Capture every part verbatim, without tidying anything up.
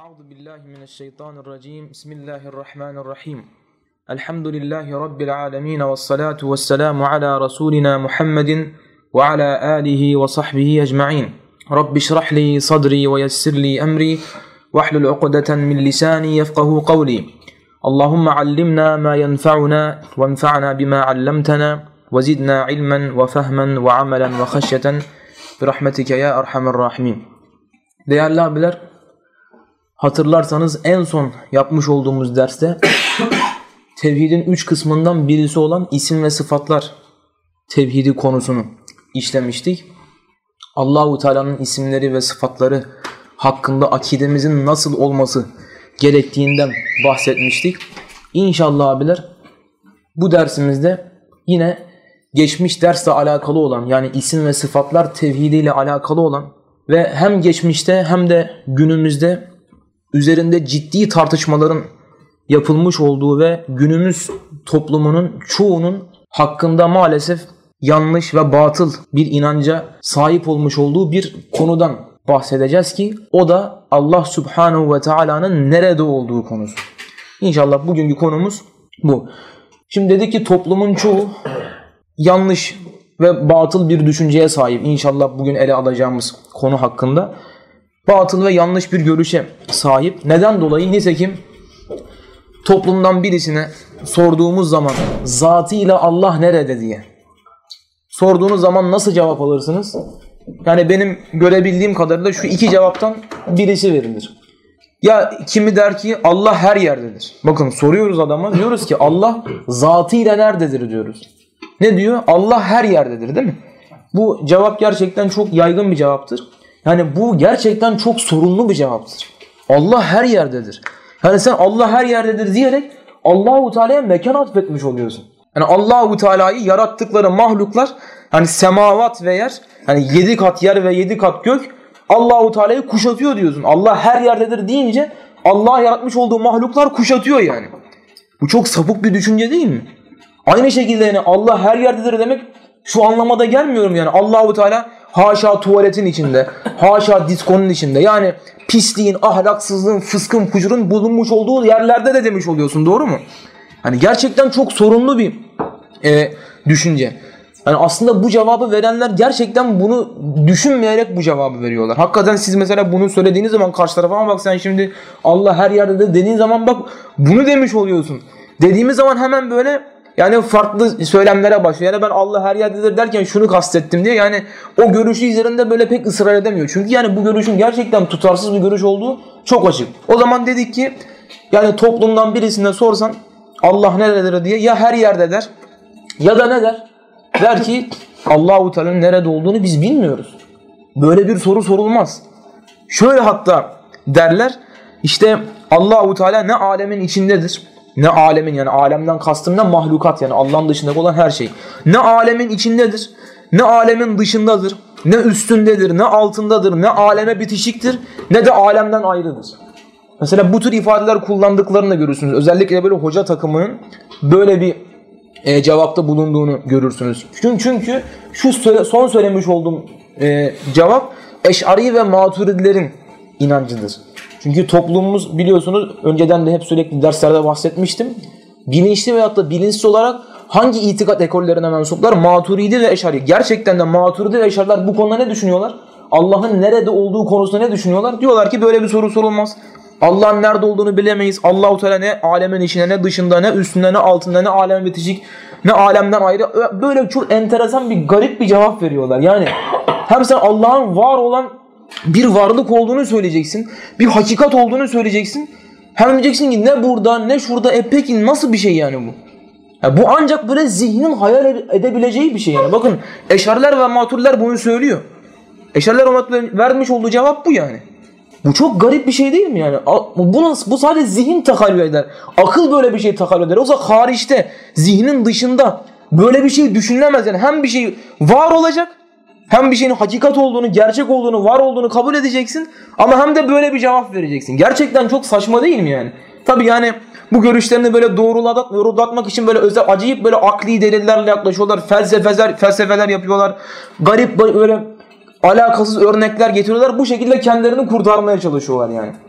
Euzu billahi mineşşeytanirracim. Bismillahirrahmanirrahim. Elhamdülillahi rabbil alamin ve's salatu vesselamu ala rasulina Muhammedin ve ala alihi ve sahbihi ecmaîn. Rabbi şrah li sadri ve yessir li emri ve hlul ukdeten min lisani yefkahu kavli. Allahumme allimna ma yenfa'una ve enfa'na bima allamtana ve zidna ilmen ve fehmen ve amelen ve haşyeten bi rahmetike ya erhamer rahimin. Değerli abiler, hatırlarsanız en son yapmış olduğumuz derste tevhidin üç kısmından birisi olan isim ve sıfatlar tevhidi konusunu işlemiştik. Allahu Teala'nın isimleri ve sıfatları hakkında akidemizin nasıl olması gerektiğinden bahsetmiştik. İnşallah abiler bu dersimizde yine geçmiş dersle alakalı olan, yani isim ve sıfatlar tevhidiyle alakalı olan ve hem geçmişte hem de günümüzde üzerinde ciddi tartışmaların yapılmış olduğu ve günümüz toplumunun çoğunun hakkında maalesef yanlış ve batıl bir inanca sahip olmuş olduğu bir konudan bahsedeceğiz ki o da Allah Subhanahu ve Taala'nın nerede olduğu konusu. İnşallah bugünkü konumuz bu. Şimdi dedik ki toplumun çoğu yanlış ve batıl bir düşünceye sahip. İnşallah bugün ele alacağımız konu hakkında batıl ve yanlış bir görüşe sahip. Neden dolayı? Nitekim toplumdan birisine sorduğumuz zaman zatıyla Allah nerede diye sorduğunuz zaman nasıl cevap alırsınız? Yani benim görebildiğim kadarıyla şu iki cevaptan birisi verilir. Ya kimi der ki Allah her yerdedir. Bakın soruyoruz adama, diyoruz ki Allah zatıyla nerededir diyoruz. Ne diyor? Allah her yerdedir, değil mi? Bu cevap gerçekten çok yaygın bir cevaptır. Yani bu gerçekten çok sorunlu bir cevaptır. Allah her yerdedir. Yani sen Allah her yerdedir diyerek Allahu Teala'ya mekan atfetmiş oluyorsun. Yani Allahu Teala'yı yarattıkları mahluklar, hani semavat ve yer, hani yedi kat yer ve yedi kat gök Allahu Teala'yı kuşatıyor diyorsun. Allah her yerdedir deyince Allah yaratmış olduğu mahluklar kuşatıyor yani. Bu çok sapık bir düşünce değil mi? Aynı şekilde yani Allah her yerdedir demek şu anlamada gelmiyorum yani. Allahu Teala haşa tuvaletin içinde, haşa diskonun içinde. Yani pisliğin, ahlaksızlığın, fıskın, fucurun bulunmuş olduğu yerlerde de demiş oluyorsun. Doğru mu? Hani gerçekten çok sorunlu bir e, düşünce. Yani aslında bu cevabı verenler gerçekten bunu düşünmeyerek bu cevabı veriyorlar. Hakikaten siz mesela bunu söylediğiniz zaman karşı tarafa, ama bak sen şimdi Allah her yerde de dediğin zaman bak bunu demiş oluyorsun. Dediğimiz zaman hemen böyle yani farklı söylemlere başlıyor. Yani ben Allah her yerdedir derken şunu kastettim diye, yani o görüşü üzerinde böyle pek ısrar edemiyor. Çünkü yani bu görüşün gerçekten tutarsız bir görüş olduğu çok açık. O zaman dedik ki yani toplumdan birisine sorsan Allah nerededir diye, ya her yerde der ya da ne der? Der ki Allahu Teala'nın nerede olduğunu biz bilmiyoruz. Böyle bir soru sorulmaz. Şöyle hatta derler, işte Allahu Teala ne alemin içindedir, ne alemin, yani alemden kastım ne mahlukat, yani Allah'ın dışında olan her şey. Ne alemin içindedir, ne alemin dışındadır, ne üstündedir, ne altındadır, ne aleme bitişiktir, ne de alemden ayrıdır. Mesela bu tür ifadeler kullandıklarını da görürsünüz. Özellikle böyle hoca takımının böyle bir e, cevapta bulunduğunu görürsünüz. Çünkü, çünkü şu söyle, son söylemiş olduğum e, cevap Eş'ari ve Maturidilerin inancıdır. Çünkü toplumumuz biliyorsunuz, önceden de hep sürekli derslerde bahsetmiştim. Bilinçli veyahut da bilinçsiz olarak hangi itikat ekollerine mensuplar? Maturidi ve Eş'ari. Gerçekten de Maturidi ve Eş'ariler bu konuda ne düşünüyorlar? Allah'ın nerede olduğu konusunda ne düşünüyorlar? Diyorlar ki böyle bir soru sorulmaz. Allah'ın nerede olduğunu bilemeyiz. Allahu Teala ne alemin içinde, ne dışında, ne üstünde, ne altında, ne alem bitişik, ne alemden ayrı. Böyle çok enteresan bir garip bir cevap veriyorlar. Yani hem sen Allah'ın var olan bir varlık olduğunu söyleyeceksin, bir hakikat olduğunu söyleyeceksin. Hem diyeceksin ki ne burada ne şurada. E peki nasıl bir şey yani bu? Ya bu ancak böyle zihnin hayal edebileceği bir şey yani. Bakın Eş'ariler ve Maturidiler bunu söylüyor. Eş'ariler ve Maturidilerin vermiş olduğu cevap bu yani. Bu çok garip bir şey değil mi yani? Bunu, bu sadece zihin takallüt eder. Akıl böyle bir şey takallüt eder. Oysa hariçte, zihnin dışında böyle bir şey düşünülemez yani. Hem bir şey var olacak, hem bir şeyin hakikat olduğunu, gerçek olduğunu, var olduğunu kabul edeceksin, ama hem de böyle bir cevap vereceksin. Gerçekten çok saçma değil mi yani? Tabii yani bu görüşlerini böyle doğrulatmak için böyle özel, acayip böyle akli delillerle yaklaşıyorlar. Felsefeler, felsefeler yapıyorlar. Garip böyle alakasız örnekler getiriyorlar. Bu şekilde kendilerini kurtarmaya çalışıyorlar yani.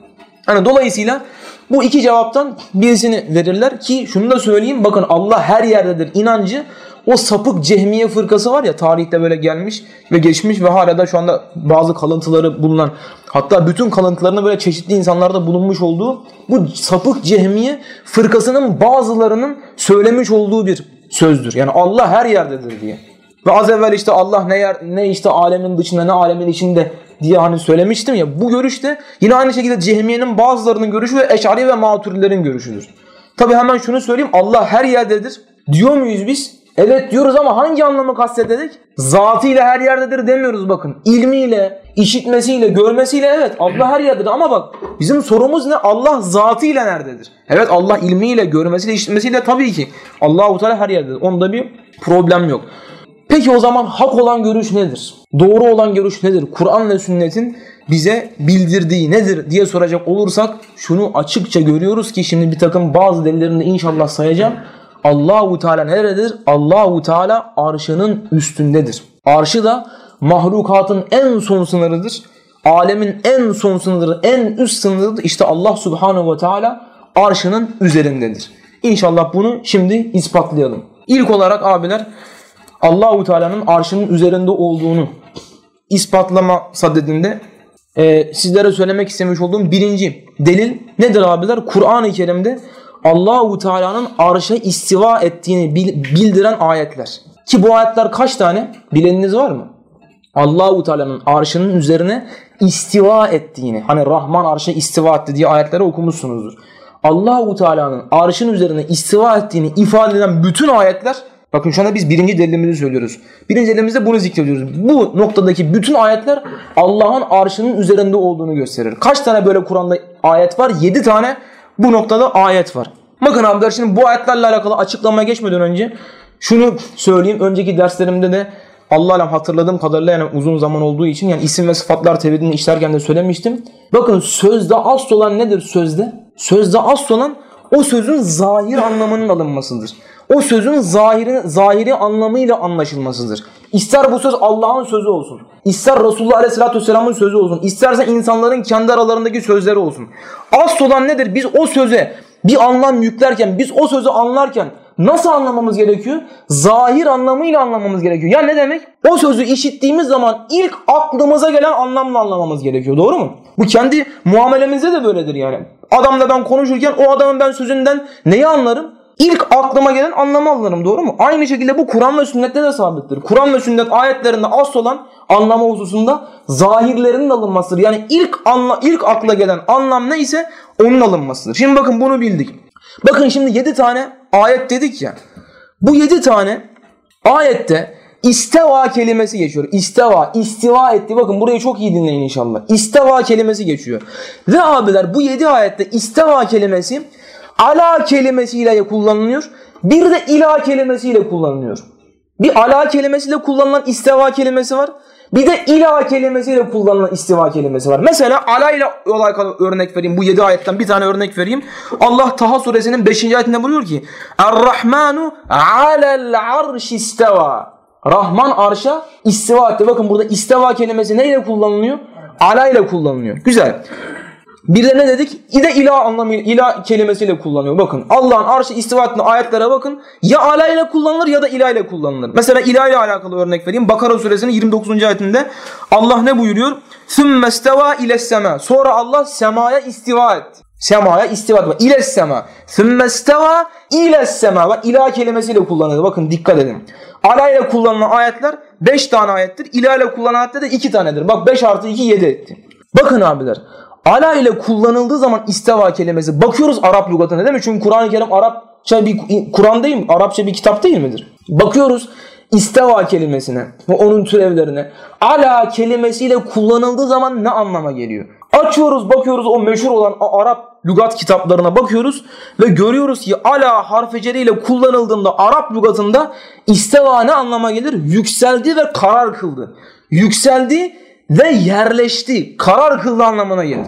Yani dolayısıyla bu iki cevaptan birisini verirler ki şunu da söyleyeyim, bakın Allah her yerdedir inancı o sapık Cehmiye fırkası var ya, tarihte böyle gelmiş ve geçmiş ve hala da şu anda bazı kalıntıları bulunan, hatta bütün kalıntılarında böyle çeşitli insanlarda bulunmuş olduğu bu sapık Cehmiye fırkasının bazılarının söylemiş olduğu bir sözdür. Yani Allah her yerdedir diye. Ve az evvel işte Allah ne yer, ne işte alemin dışında ne alemin içinde diye hani söylemiştim ya, bu görüş de yine aynı şekilde Cehmiye'nin bazılarının görüşü ve Eş'ari ve Maturidilerin görüşüdür. Tabi hemen şunu söyleyeyim, Allah her yerdedir diyor muyuz biz? Evet diyoruz ama hangi anlamı kastederek? Zatıyla her yerdedir demiyoruz bakın. İlmiyle, işitmesiyle, görmesiyle evet Allah her yerdedir ama bak bizim sorumuz ne? Allah zatıyla nerededir? Evet Allah ilmiyle, görmesiyle, işitmesiyle tabii ki Allah-u Teala her yerdedir. Onda bir problem yok. Peki o zaman hak olan görüş nedir? Doğru olan görüş nedir? Kur'an ve sünnetin bize bildirdiği nedir diye soracak olursak şunu açıkça görüyoruz ki şimdi bir takım bazı delillerini inşallah sayacağım. Allah-u Teala nerededir? Allah-u Teala arşının üstündedir. Arşı da mahlukatın en son sınırıdır. Alemin en son sınırıdır, en üst sınırıdır. İşte Allah Subhanahu ve Teala arşının üzerindedir. İnşallah bunu şimdi ispatlayalım. İlk olarak abiler Allah-u Teala'nın arşının üzerinde olduğunu ispatlama sadedinde e, sizlere söylemek istemiş olduğum birinci delil nedir abiler? Kur'an-ı Kerim'de Allah-u Teala'nın arşa istiva ettiğini bildiren ayetler. Ki bu ayetler kaç tane? Bileniniz var mı? Allah-u Teala'nın arşının üzerine istiva ettiğini, hani Rahman arşa istiva etti diye ayetleri okumuşsunuzdur. Allah-u Teala'nın arşın üzerine istiva ettiğini ifade eden bütün ayetler, bakın şu anda biz birinci delilimizi söylüyoruz. Birinci delilimizde bunu zikrediyoruz. Bu noktadaki bütün ayetler Allah'ın arşının üzerinde olduğunu gösterir. Kaç tane böyle Kur'an'da ayet var? Yedi tane bu noktada ayet var. Bakın abiler şimdi bu ayetlerle alakalı açıklamaya geçmeden önce şunu söyleyeyim. Önceki derslerimde de Allah alem hatırladığım kadarıyla, yani uzun zaman olduğu için, yani isim ve sıfatlar tevhidini işlerken de söylemiştim. Bakın sözde asıl olan nedir sözde? Sözde asıl olan o sözün zahir anlamının alınmasıdır. O sözün zahiri, zahiri anlamıyla anlaşılmasıdır. İster bu söz Allah'ın sözü olsun, ister Resulullah Aleyhisselatü Vesselam'ın sözü olsun, isterse insanların kendi aralarındaki sözleri olsun. Asıl olan nedir? Biz o söze bir anlam yüklerken, biz o sözü anlarken nasıl anlamamız gerekiyor? Zahir anlamıyla anlamamız gerekiyor. Ya ne demek? O sözü işittiğimiz zaman ilk aklımıza gelen anlamla anlamamız gerekiyor. Doğru mu? Bu kendi muamelemizde de böyledir yani. Adamla ben konuşurken o adamın ben sözünden neyi anlarım? İlk aklıma gelen anlamı anlarım. Doğru mu? Aynı şekilde bu Kur'an ve sünnette de sabittir. Kur'an ve sünnet ayetlerinde asıl olan anlamı hususunda zahirlerinin alınmasıdır. Yani ilk anla, ilk akla gelen anlam neyse onun alınmasıdır. Şimdi bakın bunu bildik. Bakın şimdi yedi tane ayet dedik ya. Bu yedi tane ayette isteva kelimesi geçiyor. İsteva, istiva etti. Bakın burayı çok iyi dinleyin inşallah. İsteva kelimesi geçiyor. Ve abiler bu yedi ayette isteva kelimesi ala kelimesiyle kullanılıyor. Bir de ila kelimesiyle kullanılıyor. Bir ala kelimesiyle kullanılan isteva kelimesi var. Bir de ila kelimesiyle kullanılan istiva kelimesi var. Mesela ala ile alakalı örnek vereyim. Bu yedi ayetten bir tane örnek vereyim. Allah Taha suresinin beşinci ayetinde buyuruyor ki Er-Rahmanu alel arş isteva. Rahman arşa istiva etti. Bakın burada istiva kelimesi neyle kullanılıyor? Ala ile kullanılıyor. Güzel. Bir de ne dedik? İde ilah anlamı, ilah kelimesiyle kullanıyor. Bakın Allah'ın arşı istiva ettiği ayetlere bakın. Ya ala ile kullanılır ya da ilah ile kullanılır. Mesela ilah ile alakalı örnek vereyim. Bakara suresinin yirmi dokuzuncu ayetinde Allah ne buyuruyor? ثُمَّ اسْتَوَى اِلَى السَّمَا. Sonra Allah semaya istiva etti. Semaya istiva etti. İle sema. ثُمَّ اسْتَوَى اِلَى السَّمَا. Bak ilah kelimesiyle kullanılır. Bakın dikkat edin. Ala ile kullanılan ayetler beş tane ayettir. İlah ile kullanılan ayetler de iki tanedir. Bak beş artı iki yedi etti. Bakın abiler. Ala ile kullanıldığı zaman isteva kelimesi, bakıyoruz Arap lügatına değil mi? Çünkü Kur'an-ı Kerim Arapça bir Kur'an değil mi? Arapça bir kitap değil midir? Bakıyoruz isteva kelimesine ve onun türevlerine. Ala kelimesiyle kullanıldığı zaman ne anlama geliyor? Açıyoruz, bakıyoruz o meşhur olan Arap lügat kitaplarına bakıyoruz ve görüyoruz ki ala harfeceriyle kullanıldığında Arap lügatında isteva ne anlama gelir? Yükseldi ve karar kıldı. Yükseldi ve yerleşti, karar kıldı anlamına gelir.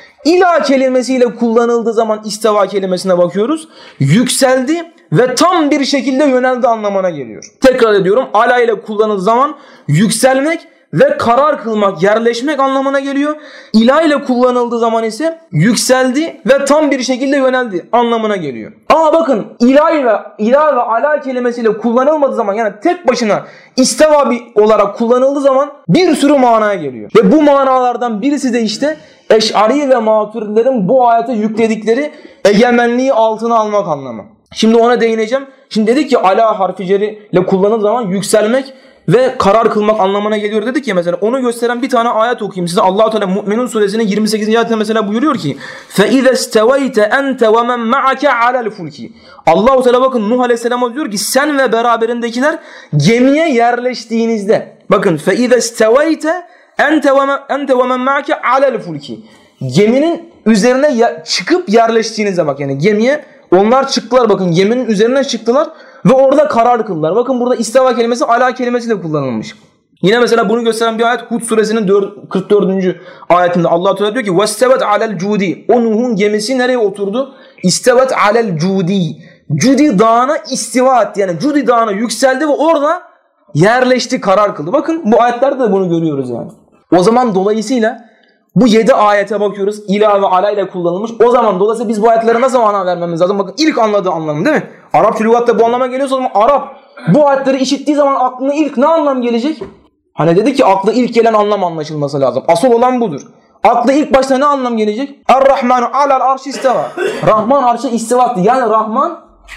İla kelimesiyle kullanıldığı zaman isteva kelimesine bakıyoruz. Yükseldi ve tam bir şekilde yöneldi anlamına geliyor. Tekrar ediyorum. Ala ile kullanıldığı zaman yükselmek ve karar kılmak, yerleşmek anlamına geliyor. İlah ile kullanıldığı zaman ise yükseldi ve tam bir şekilde yöneldi anlamına geliyor. Ama bakın ilah ve ilah ve ala kelimesiyle kullanılmadığı zaman, yani tek başına isteva olarak kullanıldığı zaman bir sürü manaya geliyor. Ve bu manalardan birisi de işte Eş'ari ve Maturidilerin bu ayete yükledikleri egemenliği altına almak anlamı. Şimdi ona değineceğim. Şimdi dedik ki ala harfi ceri ile kullanıldığı zaman yükselmek ve karar kılmak anlamına geliyor dedik ya, mesela onu gösteren bir tane ayet okuyayım size. Allah-u Teala Mü'minun suresinin yirmi sekizinci ayetinde mesela buyuruyor ki فَاِذَا اسْتَوَيْتَ أَنْتَ وَمَنْ مَعَكَ عَلَى الْفُلْكِ. Allah-u Teala bakın Nuh Aleyhisselam'a diyor ki sen ve beraberindekiler gemiye yerleştiğinizde, bakın فَاِذَا اسْتَوَيْتَ أَنْتَ وَمَنْ مَعَكَ عَلَى الْفُلْكِ, geminin üzerine çıkıp yerleştiğinizde, bak yani gemiye onlar çıktılar, bakın geminin üzerine çıktılar ve orada karar kıldılar. Bakın burada isteva kelimesi ala kelimesiyle kullanılmış. Yine mesela bunu gösteren bir ayet Hud suresinin kırk dördüncü ayetinde Allah Teala diyor ki وَاسْتَوَتْ عَلَى الْجُودِ. O Nuh'un gemisi nereye oturdu? İstevet alel cudi. Cudi dağına istiva etti. Yani Cudi dağına yükseldi ve orada yerleşti, karar kıldı. Bakın bu ayetlerde de bunu görüyoruz yani. O zaman dolayısıyla bu yedi ayete bakıyoruz. İlah ve ala ile kullanılmış. O zaman dolayısıyla biz bu ayetlere nasıl mana vermemiz lazım? Bakın ilk anladığı anlamı değil mi? Arapça lügatta bu anlama geliyorsa o zaman Arap bu ayetleri işittiği zaman aklına ilk ne anlam gelecek? Hani dedi ki aklı ilk gelen anlam anlaşılması lazım. Asıl olan budur. Aklı ilk başta ne anlam gelecek? Er-Rahmanu alel arş isteva. Rahman arşa istiva etti. Yani Rahman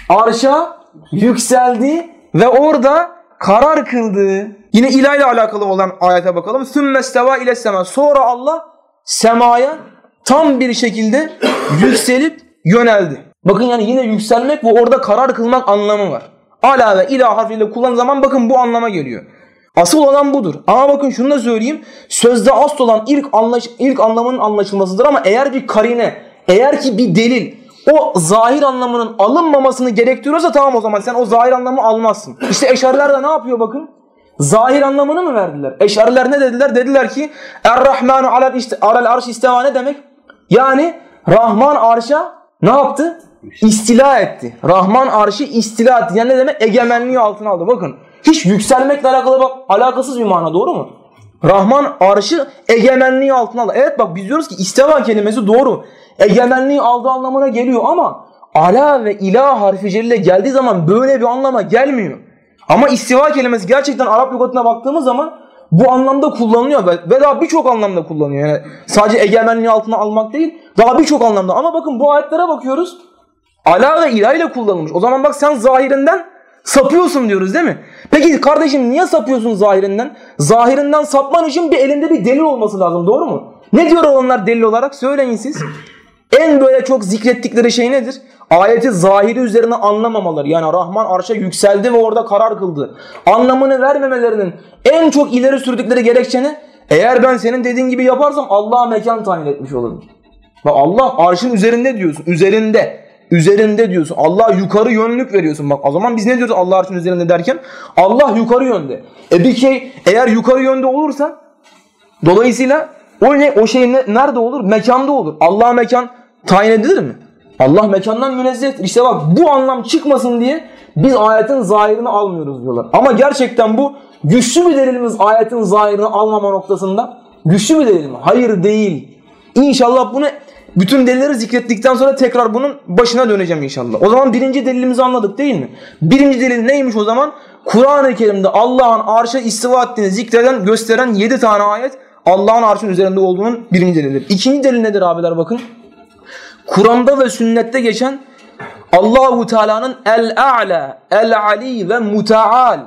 arşa yükseldi ve orada karar kıldı. Yine ilah ile alakalı olan ayete bakalım. Sümme isteva ile sema. Sonra Allah semaya tam bir şekilde yükselip yöneldi. Bakın yani yine yükselmek ve orada karar kılmak anlamı var. Ala ve ilah harfiyle kullanılan zaman bakın bu anlama geliyor. Asıl olan budur. Ama bakın şunu da söyleyeyim. Sözde asıl olan ilk, anlaş, ilk anlamının anlaşılmasıdır ama eğer bir karine, eğer ki bir delil o zahir anlamının alınmamasını gerektiriyorsa tamam, o zaman sen o zahir anlamı almazsın. İşte Eş'ariler de ne yapıyor bakın? Zahir anlamını mı verdiler? Eş'ariler ne dediler? Dediler ki Er-Rahmanu alel arş isteva ne demek? Yani Rahman arşa ne yaptı? İstila etti. Rahman arşı istila etti. Yani ne demek? Egemenliği altına aldı. Bakın hiç yükselmekle alakalı bak alakasız bir mana, doğru mu? Rahman arşı egemenliği altına aldı. Evet bak biz diyoruz ki isteva kelimesi doğru. Egemenliği aldığı anlamına geliyor ama ala ve ilah harfi celile geldiği zaman böyle bir anlama gelmiyor. Ama istiva kelimesi gerçekten Arap lügatına baktığımız zaman bu anlamda kullanılıyor ve daha birçok anlamda kullanılıyor. Yani sadece egemenliği altına almak değil, daha birçok anlamda. Ama bakın bu ayetlere bakıyoruz. Ala ve ilah ile kullanılmış. O zaman bak sen zahirinden sapıyorsun diyoruz değil mi? Peki kardeşim niye sapıyorsun zahirinden? Zahirinden sapman için bir elinde bir delil olması lazım, doğru mu? Ne diyor onlar delil olarak? Söyleyin siz. En böyle çok zikrettikleri şey nedir? Ayeti zahiri üzerine anlamamaları. Yani Rahman arşa yükseldi ve orada karar kıldı. Anlamını vermemelerinin en çok ileri sürdükleri gerekçe ne? Eğer ben senin dediğin gibi yaparsam Allah'a mekan tayin etmiş olurum. Bak Allah arşın üzerinde diyorsun. Üzerinde. Üzerinde diyorsun. Allah yukarı yönlük veriyorsun. Bak o zaman biz ne diyoruz Allah arşın üzerinde derken? Allah yukarı yönde. E bir şey eğer yukarı yönde olursa dolayısıyla o ne? O şey ne, nerede olur? Mekanda olur. Allah'a mekan tayin edilir mi? Allah mekandan münezzehtir. İşte bak bu anlam çıkmasın diye biz ayetin zahirini almıyoruz diyorlar. Ama gerçekten bu güçlü bir delilimiz ayetin zahirini almama noktasında. Güçlü bir delil mi? Hayır değil. İnşallah bunu bütün delilleri zikrettikten sonra tekrar bunun başına döneceğim inşallah. O zaman birinci delilimizi anladık değil mi? Birinci delil neymiş o zaman? Kur'an-ı Kerim'de Allah'ın arşa istiva ettiğini zikreden, gösteren yedi tane ayet Allah'ın arşın üzerinde olduğunun birinci delilidir. İkinci delil nedir abiler bakın? Kur'an'da ve sünnette geçen Allahu Teala'nın El-A'la, El-Ali ve Mutaal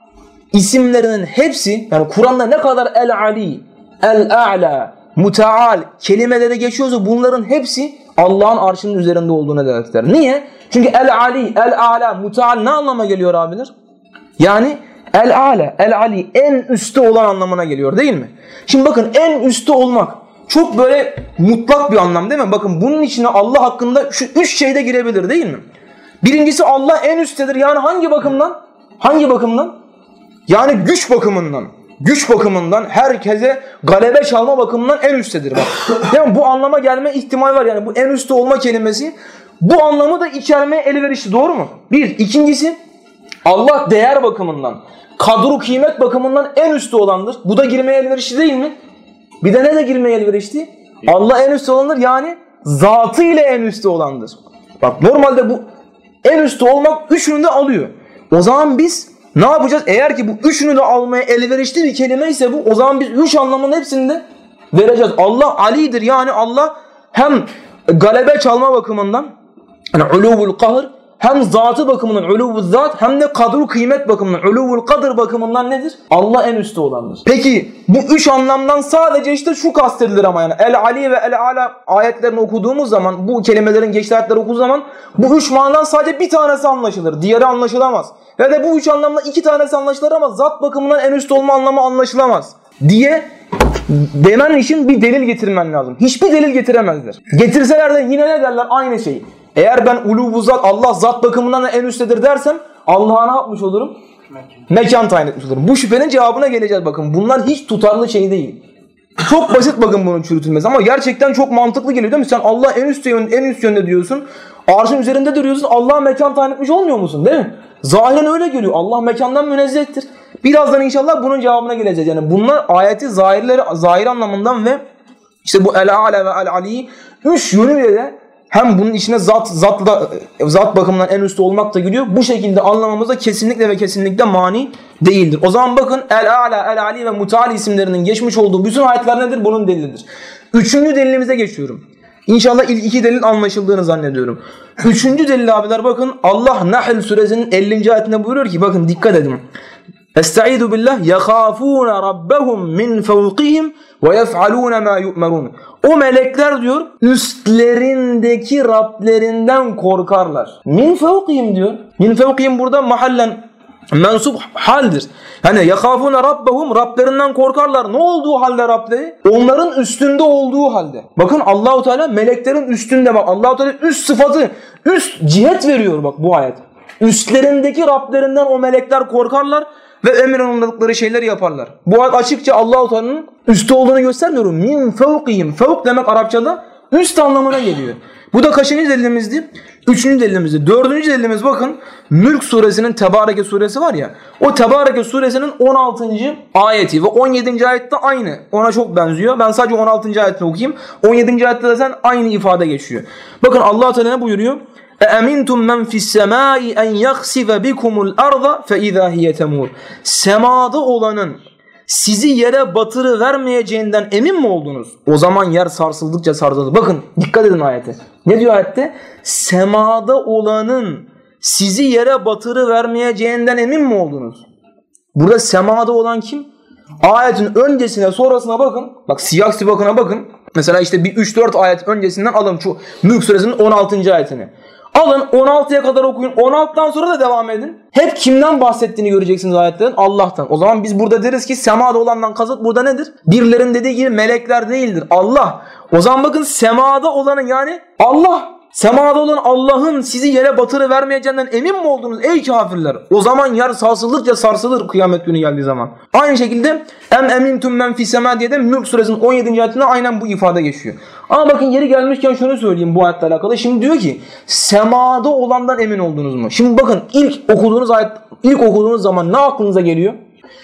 isimlerinin hepsi, yani Kur'an'da ne kadar El-Ali, El-A'la, Mutaal kelimeleri geçiyorsa bunların hepsi Allah'ın arşının üzerinde olduğuna delalet eder. Niye? Çünkü El-Ali, El-A'la, Mutaal ne anlama geliyor abiler? Yani El-A'la, El-Ali en üstte olan anlamına geliyor değil mi? Şimdi bakın en üstte olmak çok böyle mutlak bir anlam değil mi? Bakın bunun içine Allah hakkında şu üç şey de girebilir değil mi? Birincisi Allah en üsttedir. Yani hangi bakımdan? Hangi bakımdan? Yani güç bakımından. Güç bakımından, herkese galebe çalma bakımından en üsttedir. Bak. Yani bu anlama gelme ihtimal var. Yani bu en üstte olma kelimesi bu anlamı da içermeye elverişli, doğru mu? Bir. İkincisi Allah değer bakımından, kadru kıymet bakımından en üstte olandır. Bu da girmeye elverişli değil mi? Bir de ne de girmeye elverişli? Allah en üstte olandır, yani zatı ile en üstte olandır. Bak normalde bu en üstte olmak üçünü de alıyor. O zaman biz ne yapacağız? Eğer ki bu üçünü de almaya elverişli bir kelime ise bu, o zaman biz üç anlamının hepsini de vereceğiz. Allah Ali'dir, yani Allah hem galebe çalma bakımından, yani uluvul kahr, hem zatı bakımından uluvul zat, hem de kadru kıymet bakımından uluvul kadr bakımından nedir? Allah en üstte olandır. Peki bu üç anlamdan sadece işte şu kastedilir ama yani El Ali ve El Ala ayetlerini okuduğumuz zaman, bu kelimelerin geçtiği ayetleri okuduğumuz zaman bu üç manadan sadece bir tanesi anlaşılır. Diğeri anlaşılamaz. Ve de bu üç anlamda iki tanesi anlaşılır ama zat bakımından en üstte olma anlamı anlaşılamaz diye demen için bir delil getirmen lazım. Hiçbir delil getiremezler. Getirseler de yine ne derler? Aynı şeyi. Eğer ben ulubu zat, Allah zat bakımından da en üsttedir dersem Allah'a ne yapmış olurum? Mekan, Mekan tayin etmiş olurum. Bu şüphenin cevabına geleceğiz bakın. Bunlar hiç tutarlı şey değil. Çok basit bakın bunun çürütülmesi ama gerçekten çok mantıklı geliyor değil mi? Sen Allah en üst yönde, en üst yönde diyorsun. Arşın üzerinde duruyorsun. Allah'a mekan tayin etmiş olmuyor musun değil mi? Zahiren öyle geliyor. Allah mekandan münezzehtir. Birazdan inşallah bunun cevabına geleceğiz. Yani bunlar ayeti zahirleri, zahir anlamından ve işte bu El-A'la ve El-Ali üç yönüyle de hem bunun içine zat, zatla, zat bakımından en üstte olmak da giriyor. Bu şekilde anlamamıza kesinlikle ve kesinlikle mani değildir. O zaman bakın El-A'la, El-Ali ve Mutali isimlerinin geçmiş olduğu bütün ayetler nedir? Bunun delilidir. Üçüncü delilimize geçiyorum. İnşallah ilk iki delil anlaşıldığını zannediyorum. Üçüncü delil abiler bakın Allah Nahl suresinin ellinci ayetinde buyuruyor ki bakın dikkat edin. Estaizu billah yahafune rabbahum min fevqihim ve yef'alune ma yu'merun. O melekler diyor üstlerindeki Rablerinden korkarlar. Min fevqihim diyor. Min fevqihim burada mahallen mensup haldir. Yani yahafune rabbahum, Rablerinden korkarlar. Ne olduğu halde Rableri? Onların üstünde olduğu halde. Bakın Allahu Teala meleklerin üstünde, bak Allahu Teala üst sıfatı, üst cihet veriyor bak bu ayet. Üstlerindeki Rablerinden o melekler korkarlar ve emrolundukları şeyleri yaparlar. Bu ayet açıkça Allahu Teala'nın üstte olduğunu göstermiyor. Min fevkihim. Fevk demek Arapçada üst anlamına geliyor. Bu da kaçıncı delilimizdi? Üçüncü delilimizdi. Dördüncü delilimiz bakın Mülk suresinin Tebareke suresi var ya. O Tebareke suresinin on altıncı ayeti ve on yedinci ayette aynı. Ona çok benziyor. Ben sadece on altıncı ayetini okuyayım. on yedinci ayette de sen aynı ifade geçiyor. Bakın Allah Teala ne buyuruyor? اَاَمِنْتُمْ مَنْ فِي السَّمَاءِ اَنْ يَخْسِفَ بِكُمُ الْاَرْضَ فَاِذَا هِيَ تَمُورٌ. Semada olanın sizi yere batırı vermeyeceğinden emin mi oldunuz? O zaman yer sarsıldıkça sarsıldı. Bakın dikkat edin ayete. Ne diyor ayette? Semada olanın sizi yere batırı vermeyeceğinden emin mi oldunuz? Burada semada olan kim? Ayetin öncesine sonrasına bakın. Bak siyah sibakına bakın. Mesela işte bir üç dört ayet öncesinden alın şu Mülk suresinin on altıncı ayetini. Alın on altıya kadar okuyun. on altıdan sonra da devam edin. Hep kimden bahsettiğini göreceksiniz ayetlerin? Allah'tan. O zaman biz burada deriz ki semada olandan kasıt burada nedir? Birilerin dediği gibi melekler değildir. Allah. O zaman bakın semada olanın yani Allah. Semada olan Allah'ın sizi yere batırı vermeyeceğinden emin mi oldunuz ey kafirler? O zaman yer sarsıldıkça sarsılır kıyamet günü geldiği zaman. Aynı şekilde em emintum men fis sema diye de Mülk suresinin on yedinci ayetinde aynen bu ifade geçiyor. Ama bakın yeri gelmişken şunu söyleyeyim bu ayetle alakalı. Şimdi diyor ki semada olandan emin oldunuz mu? Şimdi bakın ilk okuduğunuz ayet, ilk okuduğunuz zaman ne aklınıza geliyor?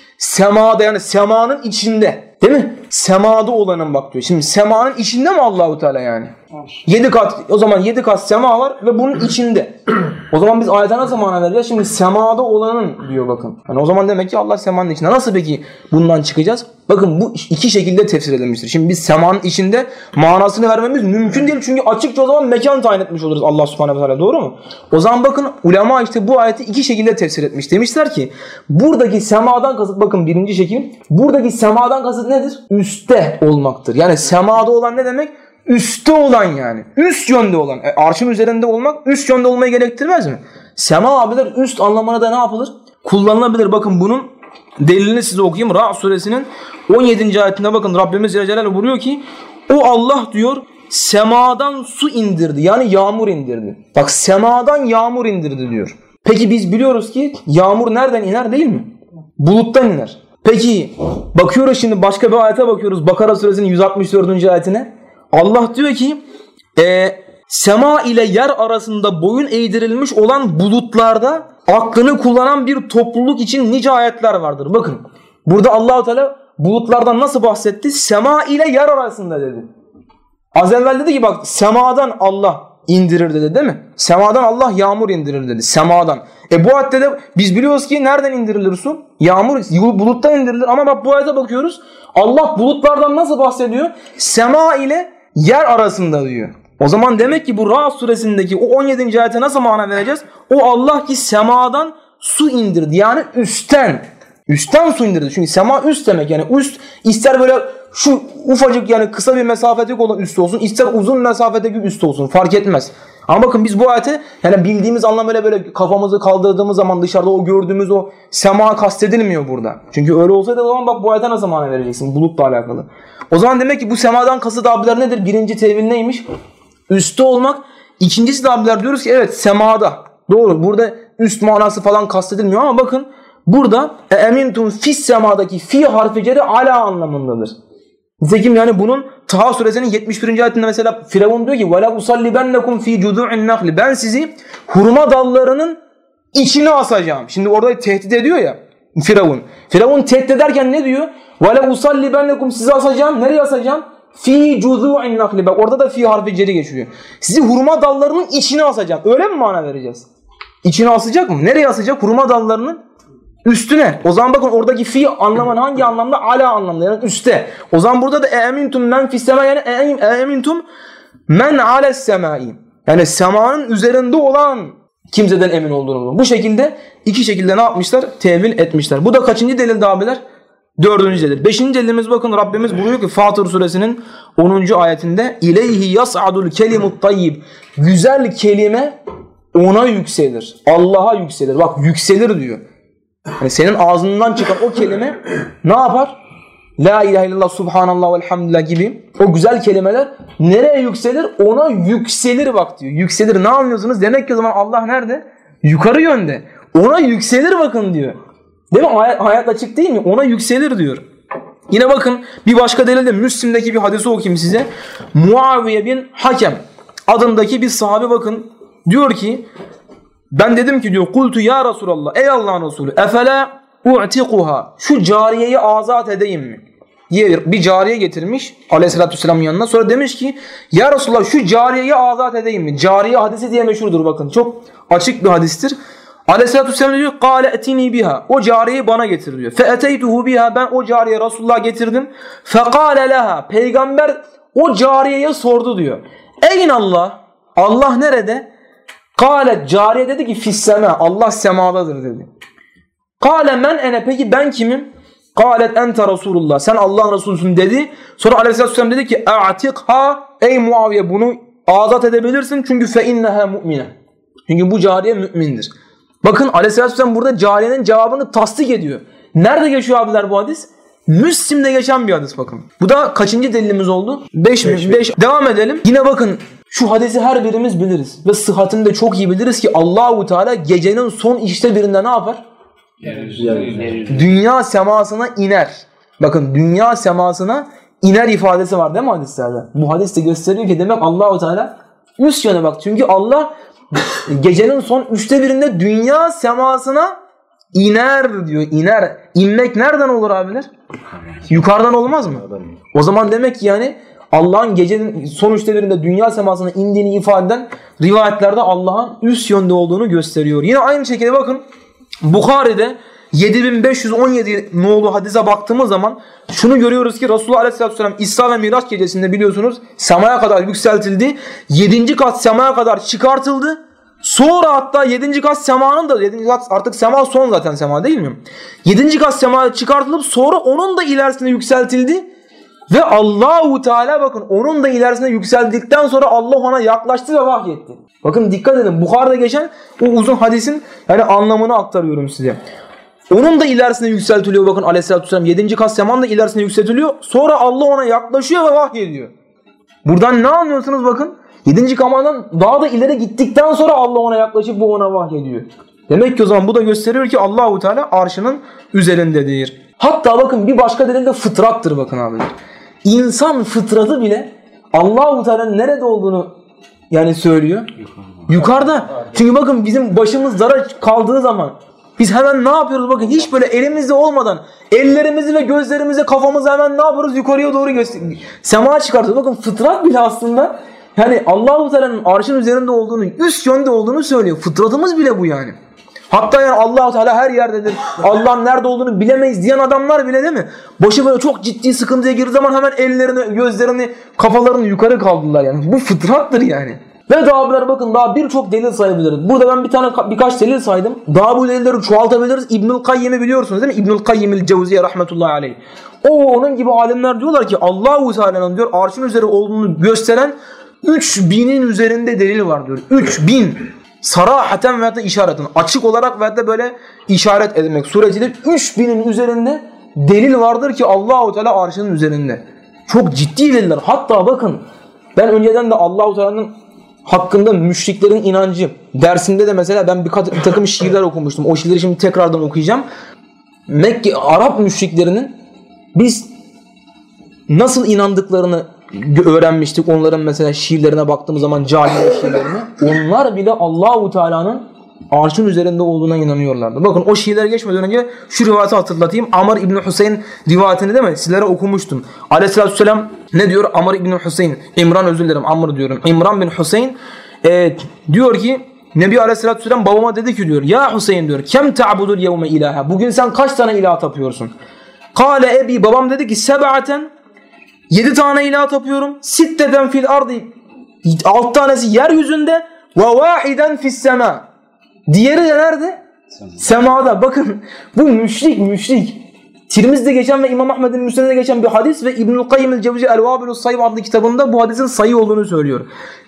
Semada yani semanın içinde. Değil mi? Semada olanın bak diyor. Şimdi semanın içinde mi Allahu Teala yani? Yedi kat, o zaman yedi kat sema var ve bunun içinde. O zaman biz ayete nasıl mana vereceğiz? Şimdi semada olanın diyor bakın. Yani o zaman demek ki Allah semanın içinde. Nasıl peki bundan çıkacağız? Bakın bu iki şekilde tefsir edilmiştir. Şimdi biz semanın içinde manasını vermemiz mümkün değil. Çünkü açıkça o zaman mekan tayin etmiş oluruz Allah Subhanahu ve Teala. Doğru mu? O zaman bakın ulema işte bu ayeti iki şekilde tefsir etmiş. Demişler ki buradaki semadan kasıt bakın birinci şekil. Buradaki semadan kasıt nedir? Üste olmaktır. Yani semada olan ne demek? Üste olan yani. Üst yönde olan. E, arşın üzerinde olmak üst yönde olmayı gerektirmez mi? Sema abiler üst anlamına da ne yapılır? Kullanılabilir. Bakın bunun delilini size okuyayım. Ra' suresinin on yedinci ayetinde bakın Rabbimiz Celle Celaluhu buyuruyor ki o Allah diyor semadan su indirdi. Yani yağmur indirdi. Bak semadan yağmur indirdi diyor. Peki biz biliyoruz ki yağmur nereden iner değil mi? Buluttan iner. Peki bakıyoruz şimdi başka bir ayete bakıyoruz. Bakara suresinin yüz altmış dördüncü ayetine. Allah diyor ki e, sema ile yer arasında boyun eğdirilmiş olan bulutlarda aklını kullanan bir topluluk için nice ayetler vardır. Bakın burada Allah-u Teala bulutlardan nasıl bahsetti? Sema ile yer arasında dedi. Az evvel dedi ki bak semadan Allah indirir dedi değil mi? Semadan Allah yağmur indirir dedi. Semadan. E bu ayette de biz biliyoruz ki nereden indirilir su? Yağmur buluttan indirilir ama bak bu ayete bakıyoruz. Allah bulutlardan nasıl bahsediyor? Sema ile yer arasında diyor. O zaman demek ki bu Ra'd suresindeki o on yedinci ayete nasıl mana vereceğiz? O Allah ki semadan su indirdi. Yani üstten. Üstten su indirdi. Çünkü sema üst demek. Yani üst ister böyle şu ufacık yani kısa bir mesafedeki olan üst olsun, ister uzun mesafedeki üst olsun. Fark etmez. Ama bakın biz bu ayete yani bildiğimiz anlamıyla böyle kafamızı kaldırdığımız zaman dışarıda o gördüğümüz o sema kastedilmiyor burada. Çünkü öyle olsaydı o zaman bak bu ayete nasıl mana vereceksin bulutla alakalı. O zaman demek ki bu semadan kasıt abiler nedir? Birinci tevil neymiş? Üstte olmak. İkincisi de abiler diyoruz ki evet semada. Doğru. Burada üst manası falan kastedilmiyor ama bakın burada emintum fis semadaki fi harfi ceri ala anlamındadır. Nitekim yani bunun Taha suresinin yetmiş birinci ayetinde mesela Firavun diyor ki وَلَا اُصَلِّبَنَّكُمْ ف۪ي جُذُعِ النَّخْلِ Ben sizi hurma dallarının içine asacağım. Şimdi orada tehdit ediyor ya Firavun. Firavun tehdit ederken ne diyor? وَلَا اُصَلِّبَنَّكُمْ Sizi asacağım. Nereye asacağım? ف۪ي جُذُعِ النَّخْلِ Bak orada da fi harfi ceri geçiyor. Sizi hurma dallarının içine asacağım. Öyle mi mana vereceğiz? İçine asacak mı? Nereye asacak? Hurma dallarının üstüne. O zaman bakın oradaki fi anlamın hangi anlamda? Ala anlamda yani üstte. O zaman burada da emintum men fis sema yani emintum men ales semai. Yani semanın üzerinde olan kimseden emin olduğunu. Bu şekilde iki şekilde ne yapmışlar? Tevil etmişler. Bu da kaçıncı delil abiler? Dördüncü delil. Beşinci delilimiz bakın Rabbimiz buyuruyor ki Fatır suresinin onuncu ayetinde İleyhi yas'adul kelimut tayyib. Güzel kelime ona yükselir. Allah'a yükselir. Bak yükselir diyor. Yani senin ağzından çıkan o kelime ne yapar? La ilahe illallah, subhanallah, velhamdülillah gibi o güzel kelimeler nereye yükselir? Ona yükselir bak diyor. Yükselir ne anlıyorsunuz? Demek ki o zaman Allah nerede? Yukarı yönde. Ona yükselir bakın diyor. Değil mi? Hayat, hayat açık değil mi? Ona yükselir diyor. Yine bakın bir başka delilde Müslim'deki bir hadisi okuyayım size. Muaviye bin Hakem adındaki bir sahabe bakın diyor ki ben dedim ki diyor kultu ya Resulallah ey Allah'ın Resulü efela u'tikuha şu cariyeyi azat edeyim mi? diye bir cariye getirmiş Aleyhisselatü Vesselam'ın yanına. Sonra demiş ki ya Resulallah şu cariyeyi azat edeyim mi? Cariye hadisi diye meşhurdur bakın. Çok açık bir hadistir. Aleyhisselatü Vesselam diyor kâle etini biha. O cariyeyi bana getir diyor. Fe eteytuhu biha. Ben o cariye Resulullah'a getirdim. Fe kâle leha. Peygamber o cariyeye sordu diyor. Eyn Allah. Allah nerede? Kâle cariye dedi ki fisseme. Allah semadadır dedi. Kâle men ene. Peki ben kimim? Kâlet ente Resulullah. Sen Allah'ın Resulüsün dedi. Sonra Aleyhisselatü Vesselam dedi ki a'tikha. Ey Muaviye bunu azat edebilirsin. Çünkü fe inneha mu'mine. Çünkü bu cariye mümindir. Bakın Aleyhisselatü Vesselam burada cariyenin cevabını tasdik ediyor. Nerede geçiyor abiler bu hadis? Müslim'de geçen bir hadis bakın. Bu da kaçıncı delilimiz oldu? beş mi? beş. Devam edelim. Yine bakın şu hadisi her birimiz biliriz. Ve sıhhatini de çok iyi biliriz ki Allahu Teala gecenin son işte birinde ne yapar? Yeryüzü. Dünya semasına iner. Bakın dünya semasına iner ifadesi var değil mi hadislerde? Bu hadis de gösteriyor ki demek Allahu Teala üst yöne bak. Çünkü Allah gecenin son üçte birinde dünya semasına iner diyor. İner. İnmek nereden olur abiler? Yukarıdan olmaz mı? O zaman demek ki yani Allah'ın gecenin son üçte birinde dünya semasına indiğini ifade eden rivayetlerde Allah'ın üst yönde olduğunu gösteriyor. Yine aynı şekilde bakın Bukhari'de yedi bin beş yüz on yedi nolu hadise baktığımız zaman şunu görüyoruz ki Resulullah Aleyhisselatü Vesselam İsra ve Miraç gecesinde biliyorsunuz semaya kadar yükseltildi. yedinci kat semaya kadar çıkartıldı. Sonra hatta yedinci kat semanın da yedinci kat artık sema son zaten sema değil mi? yedinci kat semaya çıkartılıp sonra onun da ilerisine yükseltildi. Ve Allahu Teala bakın onun da ilerisine yükseldikten sonra Allah ona yaklaştı ve vahyetti. Bakın dikkat edin Bukhari'de geçen o uzun hadisin yani anlamını aktarıyorum size. Onun da ilerisine yükseltiliyor bakın Aleyhisselatü Vesselam. yedinci kat seman da ilerisine yükseltiliyor. Sonra Allah ona yaklaşıyor ve vahyediyor. Buradan ne anlıyorsunuz bakın? yedinci kamandan daha da ileri gittikten sonra Allah ona yaklaşıp bu ona vahyediyor. Demek ki o zaman bu da gösteriyor ki Allahu Teala arşının üzerindedir. Hatta bakın bir başka delil de fıtrattır bakın abiler. İnsan fıtratı bile Allahu Teala'nın nerede olduğunu yani söylüyor? Yukarıda. Çünkü bakın bizim başımız dara kaldığı zaman biz hemen ne yapıyoruz? Bakın hiç böyle elimizde olmadan ellerimizi ve gözlerimizi, kafamızı hemen ne yapıyoruz? Yukarıya doğru gösteriyoruz. Semaya çıkartıyoruz. Bakın fıtrat bile aslında yani Allah-u Teala'nın arşın üzerinde olduğunu, üst yönde olduğunu söylüyor. Fıtratımız bile bu yani. Hatta yani Allah-u Teala her yerdedir. Allah'ın nerede olduğunu bilemeyiz diyen adamlar bile değil mi? Başı böyle çok ciddi sıkıntıya girdiği zaman hemen ellerini, gözlerini, kafalarını yukarı kaldırdılar yani. Bu fıtrattır yani. Ve daha abiler bakın daha birçok delil sayabiliriz. Burada ben bir tane birkaç delil saydım. Daha bu delilleri çoğaltabiliriz. İbnül Kayyim'i biliyorsunuz değil mi? İbnül Kayyim'il Cevziye rahmetullahi aleyh. O onun gibi alimler diyorlar ki Allah-u Teala'nın diyor arşın üzeri olduğunu gösteren üç binin üzerinde delil var diyor. üç bin. Sarahaten veyahut da işareten. Açık olarak veyahut da böyle işaret edilmek suretiyle üç binin üzerinde delil vardır ki Allah-u Teala arşının üzerinde. Çok ciddi deliller. Hatta bakın ben önceden de Allah-u Teala'nın hakkında müşriklerin inancı dersinde de mesela ben bir, bir takım şiirler okumuştum. O şiirleri şimdi tekrardan okuyacağım. Mekke Arap müşriklerinin biz nasıl inandıklarını öğrenmiştik. Onların mesela şiirlerine baktığımız zaman cahiliye şiirlerine. Onlar bile Allahu Teala'nın arşın üzerinde olduğuna inanıyorlardı. Bakın o şiirlere geçmeden önce şu rivayeti hatırlatayım. Amr İbni Hüseyin rivayetini değil mi? Sizlere okumuştum. Aleyhisselatü Vesselam ne diyor? Amr İbni Hüseyin. İmran özür dilerim. Amr diyorum. İmran bin Hüseyin e, diyor ki Nebi Aleyhisselatü Vesselam babama dedi ki diyor. Ya Hüseyin diyor. Kem ta'budul yevme ilaha. Bugün sen kaç tane ilah tapıyorsun? Kale ebi. Babam dedi ki seb'aten. Yedi tane ilah tapıyorum. Sitteden fil ardı. Alt tanesi yeryüzünde. Ve vahiden fis sema. Diğeri de nerede? Semada. Semada. Bakın bu müşrik müşrik. Tirmiz'de geçen ve İmam Ahmed'in Müsned'de geçen bir hadis ve İbnül Kayyim'il Cevziye El-Vabilus Sayyib adlı kitabında bu hadisin sayı olduğunu söylüyor.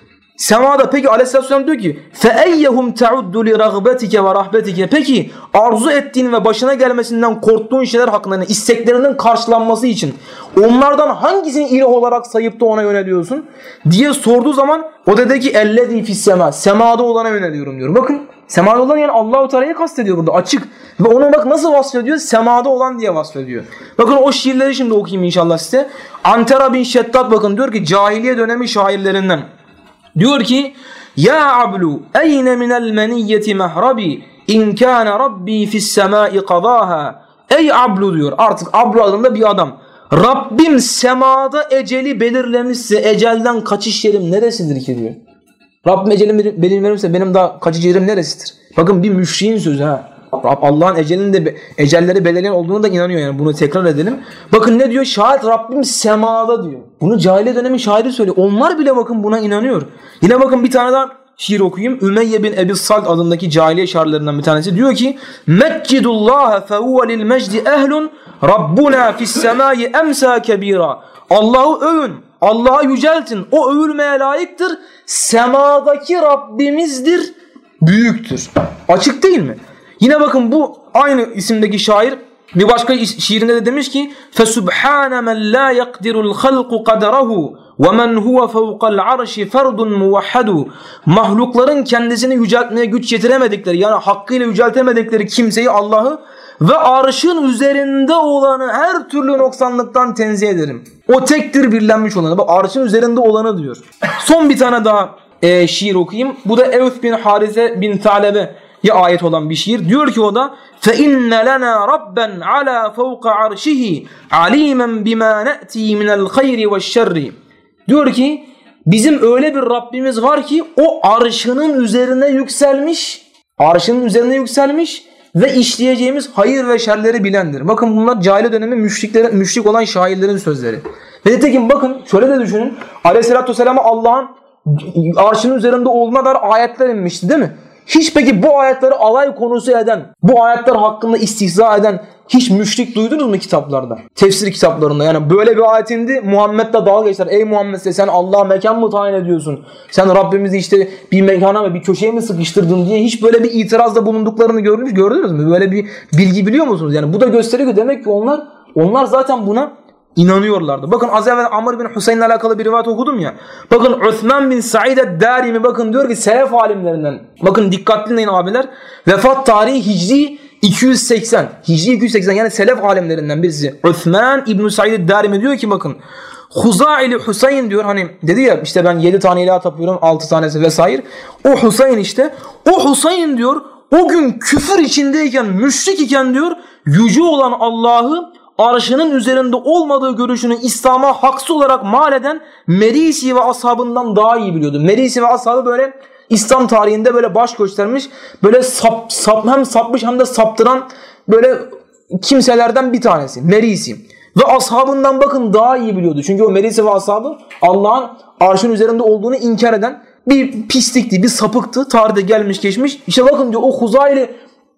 Semada peki Aleyhisselatü Vesselam diyor ki فَاَيَّهُمْ تَعُدُّ لِرَغْبَتِكَ وَرَحْبَتِكَ Peki arzu ettiğin ve başına gelmesinden korktuğun şeyler hakkında yani isteklerinin karşılanması için onlardan hangisini ilah olarak sayıp da ona yöneliyorsun diye sorduğu zaman o dedi ki اَلَّذ۪ي فِي السَّمَا Semada olana yöneliyorum diyor. Bakın semada olan yani Allah-u Teala'yı kastediyor burada açık. Ve onu bak nasıl vasfediyor? Semada olan diye vasfediyor. Bakın o şiirleri şimdi okuyayım inşallah size. Antera bin Şeddat bakın diyor ki cahiliye dönemi şairlerinden. Diyor ki ya ablu eyne minel meniyyeti mehrabi in kana rabbi fis semai qadaha. Ey ablu diyor artık ablu adında bir adam. Rabbim semada eceli belirlemişse ecelden kaçış yerim neresidir ki diyor. Rabbim ecelimi belirlemişse benim daha kaçış yerim neresidir? Bakın bir müşriğin sözü ha. Allah'ın ecelinin de ecelleri belirleyen olduğunu da inanıyor yani bunu tekrar edelim. Bakın ne diyor? Şayet Rabbim semada diyor. Bunu cahiliye dönemi şairi söylüyor. Onlar bile bakın buna inanıyor. Yine bakın bir tane daha şiir okuyayım. Ümeyye bin Ebi Salt adındaki cahiliye şairlerinden bir tanesi. Diyor ki Meccidullaha fehuve lil mecdi ehlun Rabbuna fis semai emsa kebira. Allah'ı övün. Allah'ı yüceltin. O övülmeye layıktır. Semadaki Rabbimizdir. Büyüktür. Açık değil mi? Yine bakın bu aynı isimdeki şair bir başka şiirinde de demiş ki فَسُبْحَانَ مَنْ لَا يَقْدِرُ الْخَلْقُ قَدَرَهُ وَمَنْ هُوَ فَوْقَ الْعَرْشِ فَرْضٌ مُوَحَّدُ Mahlukların kendisini yüceltmeye güç yetiremedikleri yani hakkıyla yüceltemedikleri kimseyi Allah'ı ve arşın üzerinde olanı her türlü noksanlıktan tenzih ederim. O tektir birlenmiş olanı. Bak arşın üzerinde olanı diyor. Son bir tane daha e, şiir okuyayım. Bu da Evf bin Harise bin Talebe ya ayet olan bir şiir. Diyor ki o da فَاِنَّ لَنَا رَبًّا عَلَى فَوْقَ عَرْشِهِ عَلِيمًا بِمَا نَأْتِي مِنَ الْخَيْرِ وَالشَّرِّ Diyor ki bizim öyle bir Rabbimiz var ki o arşının üzerine yükselmiş, arşının üzerine yükselmiş ve işleyeceğimiz hayır ve şerleri bilendir. Bakın bunlar cahiliye dönemi müşriklerin, müşrik olan şairlerin sözleri. Ve nitekim bakın şöyle de düşünün. Aleyhisselatü Vesselam'a Allah'ın arşının üzerinde olduğuna dair ayetler inmişti değil mi? Hiç peki bu ayetleri alay konusu eden, bu ayetler hakkında istihza eden hiç müşrik duydunuz mu kitaplarda? Tefsir kitaplarında yani böyle bir ayet indi Muhammed'le dalga geçtiler. Ey Muhammed sen Allah'a mekan mı tayin ediyorsun? Sen Rabbimizi işte bir mekana ve bir köşeye mi sıkıştırdın diye hiç böyle bir itirazda bulunduklarını görmüş, gördünüz mü? Böyle bir bilgi biliyor musunuz? Yani bu da gösteriyor ki demek ki onlar onlar zaten buna inanıyorlardı. Bakın az evvel Amr bin Hüseyin'le alakalı bir rivayet okudum ya. Bakın Uthman bin Said el-Darimi bakın diyor ki selef alimlerinden. Bakın dikkatli dinleyin abiler. Vefat tarihi Hicri iki yüz seksen. Hicri iki yüz seksen yani selef alimlerinden birisi. Uthman İbn Said el-Darimi diyor ki bakın. Huzaili Hüseyin diyor, hani dedi ya işte ben yedi tane ilah tapıyorum, altı tanesi vesaire. O Hüseyin işte, o Hüseyin diyor o gün küfür içindeyken, müşrik iken diyor yüce olan Allah'ı arşının üzerinde olmadığı görüşünü İslam'a haksız olarak mal eden Merisi ve ashabından daha iyi biliyordu. Merisi ve ashabı böyle İslam tarihinde böyle baş göstermiş, böyle sap, sap, hem sapmış hem de saptıran böyle kimselerden bir tanesi Merisi. Ve ashabından bakın daha iyi biliyordu. Çünkü o Merisi ve ashabı Allah'ın arşın üzerinde olduğunu inkar eden bir pislikti, bir sapıktı. Tarihte gelmiş geçmiş. İşte bakın diyor o Huzayli,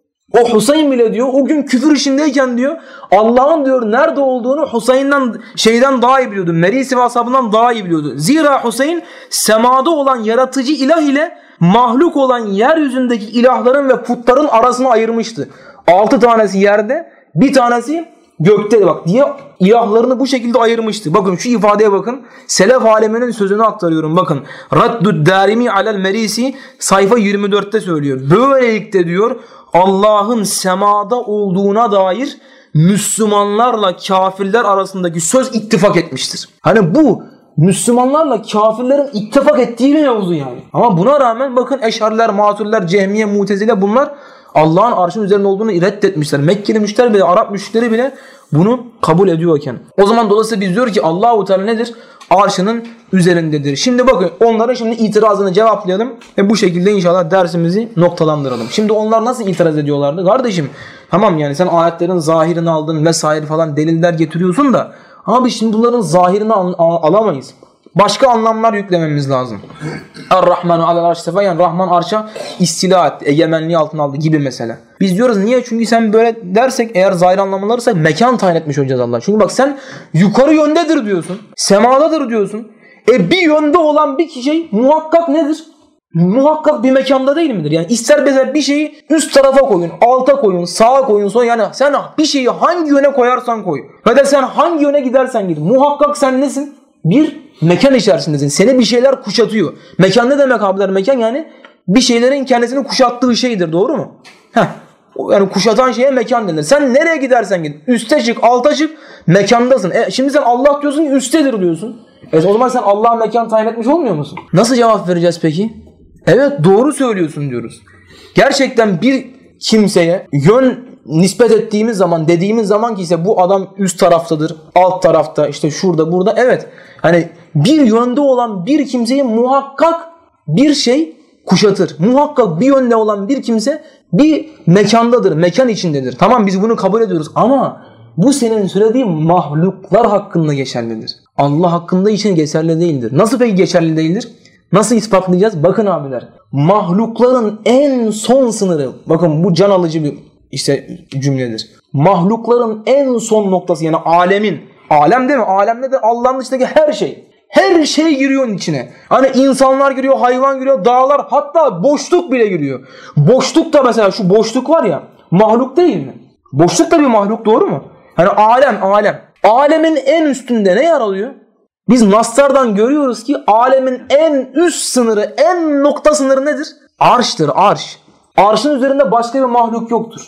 o Hüseyin bile diyor o gün küfür işindeyken diyor Allah'ın diyor nerede olduğunu Hüseyin'den şeyden daha iyi biliyordu. Merisi ve ashabından daha iyi biliyordu. Zira Hüseyin semada olan yaratıcı ilah ile mahluk olan yeryüzündeki ilahların ve putların arasını ayırmıştı. Altı tanesi yerde, bir tanesi gökte bak diye ilahlarını bu şekilde ayırmıştı. Bakın şu ifadeye bakın. Selef aleminin sözünü aktarıyorum. Bakın. Raddud Darimi alel Merisi sayfa yirmi dörtte söylüyor. Böylelikle diyor Allah'ın semada olduğuna dair Müslümanlarla kafirler arasındaki söz ittifak etmiştir. Hani bu Müslümanlarla kafirlerin ittifak ettiği bir mevzu yani. Ama buna rağmen bakın Eşariler, Maturiler, Cehmiye, Mutezile bunlar Allah'ın arşın üzerinde olduğunu reddetmişler. Mekkeli müşter bile, Arap müşteri bile bunu kabul ediyorken. O zaman dolayısıyla biz diyor ki Allahu Teala nedir? Arşının üzerindedir. Şimdi bakın onların şimdi itirazını cevaplayalım ve bu şekilde inşallah dersimizi noktalandıralım. Şimdi onlar nasıl itiraz ediyorlardı? Kardeşim tamam yani sen ayetlerin zahirini aldın vesaire falan deliller getiriyorsun da ama biz şimdi bunların zahirini al- al- alamayız. Başka anlamlar yüklememiz lazım. Er-Rahmanu alel arş istefa, yani Rahman arşa istila etti, egemenliği altına aldı gibi mesela. Biz diyoruz niye? Çünkü sen böyle dersek eğer zahir anlamları alırsak mekan tayin etmiş olacağız Allah. Çünkü bak sen yukarı yöndedir diyorsun. Semadadır diyorsun. E bir yönde olan bir şey muhakkak nedir? Muhakkak bir mekanda değil midir? Yani ister mesela bir şeyi üst tarafa koyun, alta koyun, sağa koyun, sonra yani sen bir şeyi hangi yöne koyarsan koy. Ve de sen hangi yöne gidersen git. Muhakkak sen nesin? Bir mekan içerisindesin. Seni bir şeyler kuşatıyor. Mekan ne demek abiler? Mekan yani bir şeylerin kendisini kuşattığı şeydir. Doğru mu? Heh. Yani kuşatan şeye mekan denir. Sen nereye gidersen git. Üste çık, alta çık. Mekandasın. E, şimdi sen Allah diyorsun ki üstedir diyorsun. E, o zaman sen Allah'a mekan tayin etmiş olmuyor musun? Nasıl cevap vereceğiz peki? Evet doğru söylüyorsun diyoruz. Gerçekten bir kimseye yön nispet ettiğimiz zaman, dediğimiz zaman ki ise bu adam üst taraftadır, alt tarafta, işte şurada, burada. Evet. Hani bir yönde olan bir kimseyi muhakkak bir şey kuşatır. Muhakkak bir yönde olan bir kimse bir mekandadır, mekan içindedir. Tamam biz bunu kabul ediyoruz ama bu senin söylediğin mahluklar hakkında geçerlidir. Allah hakkında için geçerli değildir. Nasıl peki geçerli değildir? Nasıl ispatlayacağız? Bakın abiler. Mahlukların en son sınırı. Bakın bu can alıcı bir işte cümledir. Mahlukların en son noktası yani alemin. Alem değil mi? Alemde de Allah'ın dışındaki her şey. Her şey giriyor onun içine. Hani insanlar giriyor, hayvan giriyor, dağlar, hatta boşluk bile giriyor. Boşluk da mesela şu boşluk var ya, mahluk değil mi? Boşluk da bir mahluk, doğru mu? Hani alem, alem. Alemin en üstünde ne yer alıyor? Biz naslardan görüyoruz ki alemin en üst sınırı, en nokta sınırı nedir? Arştır, arş. Arşın üzerinde başka bir mahluk yoktur.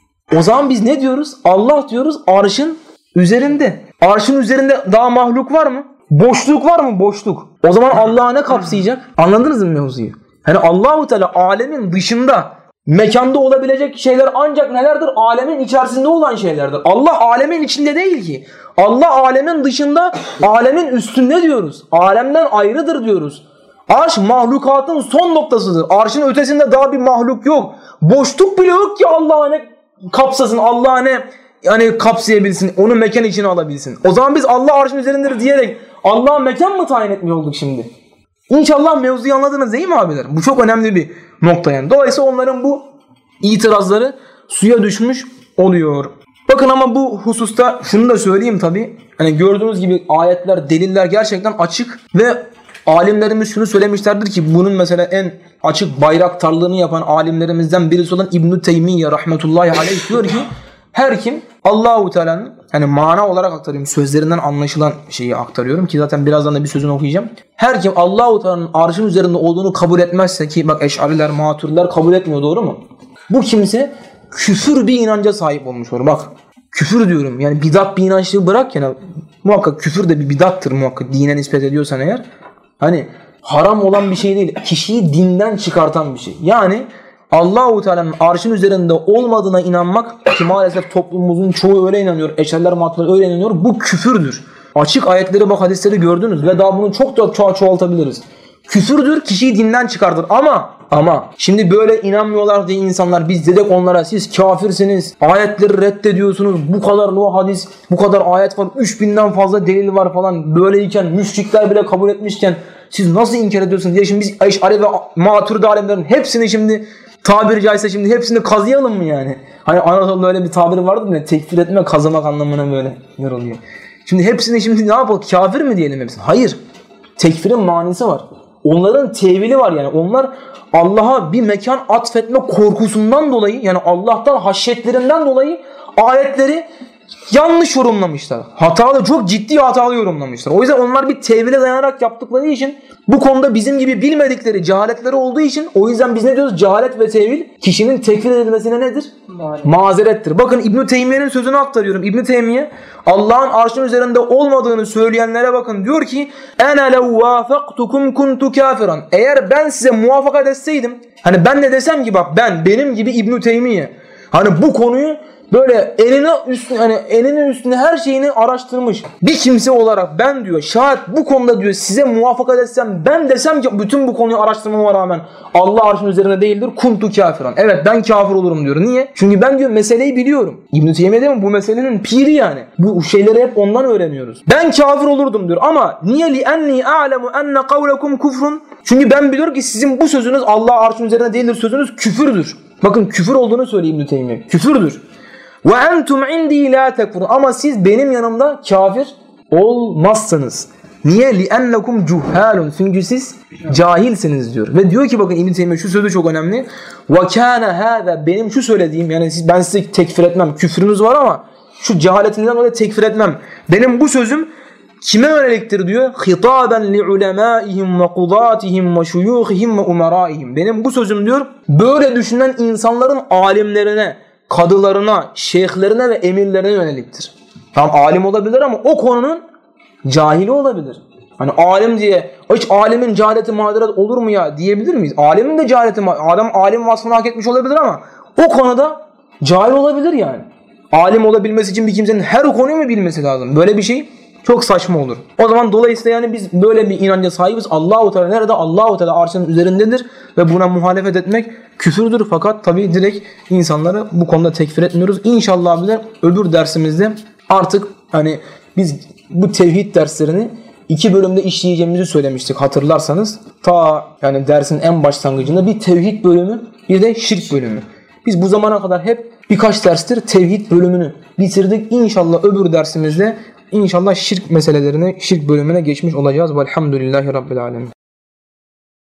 O zaman biz ne diyoruz? Allah diyoruz arşın üzerinde. Arşın üzerinde daha mahluk var mı? Boşluk var mı? Boşluk. O zaman Allah'a ne kapsayacak? Anladınız mı mevzuyu? Hani Allahu Teala alemin dışında, mekanda olabilecek şeyler ancak nelerdir? Alemin içerisinde olan şeylerdir. Allah alemin içinde değil ki. Allah alemin dışında, alemin üstünde diyoruz. Alemden ayrıdır diyoruz. Arş mahlukatın son noktasıdır. Arşın ötesinde daha bir mahluk yok. Boşluk bile yok ki Allah'a ne kapsasın, Allah'a ne yani kapsayabilsin, onu mekan içine alabilsin. O zaman biz Allah arşın üzerindedir diyerek Allah'a mekan mı tayin etmiyor olduk şimdi? İnşallah mevzuyu anladınız değil mi abiler? Bu çok önemli bir nokta yani. Dolayısıyla onların bu itirazları suya düşmüş oluyor. Bakın ama bu hususta şunu da söyleyeyim tabii. Hani gördüğünüz gibi ayetler, deliller gerçekten açık ve alimlerimiz şunu söylemişlerdir ki bunun mesela en açık bayraktarlığını yapan alimlerimizden birisi olan İbn-i Teymiye rahmetullahi aleyh diyor ki her kim Allahu Teala'nın hani mana olarak aktarıyorum, sözlerinden anlaşılan şeyi aktarıyorum ki zaten birazdan da bir sözünü okuyacağım. Her kim Allahu Teala'nın arşın üzerinde olduğunu kabul etmezse ki bak Eş'ariler, Maturiler kabul etmiyor, doğru mu? Bu kimse küfür bir inanca sahip olmuş olur. Bak küfür diyorum. Yani bidat bir inançlığı bırak yani. Muhakkak küfür de bir bidattır muhakkak. Dine nispet ediyorsan eğer. Hani haram olan bir şey değil. Kişiyi dinden çıkartan bir şey. Yani Allah-u Teala'nın arşın üzerinde olmadığına inanmak ki maalesef toplumumuzun çoğu öyle inanıyor. Eşerler, matlar öyle inanıyor. Bu küfürdür. Açık ayetleri bak, hadisleri gördünüz ve daha bunu çok da ço- çoğaltabiliriz. Küfürdür, kişiyi dinden çıkartır ama ama şimdi böyle inanmıyorlar diye insanlar biz dedik onlara siz kafirsiniz, ayetleri reddediyorsunuz, bu kadar o hadis, bu kadar ayet var, üç binden fazla delil var falan, böyleyken müşrikler bile kabul etmişken siz nasıl inkar ediyorsunuz diye şimdi biz Eş'ari ve Maturidi alemlerin hepsini şimdi tabiri caizse şimdi hepsini kazıyalım mı yani? Hani Anadolu'da öyle bir tabiri vardı ya, tekfir etme kazımak anlamına böyle yer oluyor. Şimdi hepsini şimdi ne yapalım, kafir mi diyelim hepsini? Hayır. Tekfirin manisi var. Onların tevili var yani. Onlar Allah'a bir mekan atfetme korkusundan dolayı yani Allah'tan haşyetlerinden dolayı ayetleri yanlış yorumlamışlar. Hatalı, çok ciddi hatalı yorumlamışlar. O yüzden onlar bir tevile dayanarak yaptıkları için bu konuda bizim gibi bilmedikleri cehaletleri olduğu için o yüzden biz ne diyoruz? Cehalet ve tevil kişinin tekfir edilmesine nedir? Ma- mazerettir. Bakın İbn-i Teymiye'nin sözünü aktarıyorum. İbn-i Teymiye Allah'ın arşın üzerinde olmadığını söyleyenlere bakın. Diyor ki ene lev vâfaktukum kuntu kâfiran. Eğer ben size muvaffakat etseydim, hani ben ne desem ki bak ben benim gibi İbn-i Teymiye hani bu konuyu böyle eline üstüne hani elinin üstüne her şeyini araştırmış bir kimse olarak ben diyor şayet bu konuda diyor size muvaffakat etsem, ben desem ki bütün bu konuyu araştırmama rağmen Allah arşının üzerine değildir kuntu kafiran. Evet ben kafir olurum diyor. Niye? Çünkü ben diyor meseleyi biliyorum. İbn-i Teymiye değil mi? Bu meselenin piri yani. Bu şeyleri hep ondan öğreniyoruz. Ben kafir olurdum diyor ama niye li enni a'lemu enne kavlekum kufrun? Çünkü ben biliyorum ki sizin bu sözünüz Allah arşının üzerine değildir sözünüz küfürdür. Bakın küfür olduğunu söyleyeyim İbn-i Teymiye. Küfürdür. Ve entum indi la tekfurun. Ama siz benim yanımda kafir olmazsınız. Niye? Li'ennekum cuhalun. Çünkü siz cahilsiniz diyor. Ve diyor ki bakın İbn Teymiye şu sözü çok önemli. Ve kana hâzâ, benim şu söylediğim yani siz, ben sizi tekfir etmem. Küfrünüz var ama şu cehaletinizden dolayı tekfir etmem. Benim bu sözüm kime yöneliktir diyor? Hitaben li ulemâihim ve kudâtihim ve şuyûhihim ve umerâihim. Benim bu sözüm diyor böyle düşünen insanların alimlerine, kadılarına, şeyhlerine ve emirlerine yöneliktir. Tam alim olabilir ama o konunun cahili olabilir. Hani alim diye, hiç alimin cehaleti mazeret olur mu ya diyebilir miyiz? Alimin de cehaleti, adam alim vasfını hak etmiş olabilir ama o konuda cahil olabilir yani. Alim olabilmesi için bir kimsenin her konuyu mu bilmesi lazım? Böyle bir şey çok saçma olur. O zaman dolayısıyla yani biz böyle bir inanca sahibiz. Allah-u Teala nerede? Allah-u Teala arşının üzerindedir ve buna muhalefet etmek küfürdür. Fakat tabii direkt insanları bu konuda tekfir etmiyoruz. İnşallah bile öbür dersimizde artık hani biz bu tevhid derslerini iki bölümde işleyeceğimizi söylemiştik hatırlarsanız. Ta yani dersin en başlangıcında bir tevhid bölümü, bir de şirk bölümü. Biz bu zamana kadar hep birkaç derstir tevhid bölümünü bitirdik. İnşallah öbür dersimizde İnşallah şirk meselelerine, şirk bölümüne geçmiş olacağız. Velhamdülillahi Rabbil Alemin.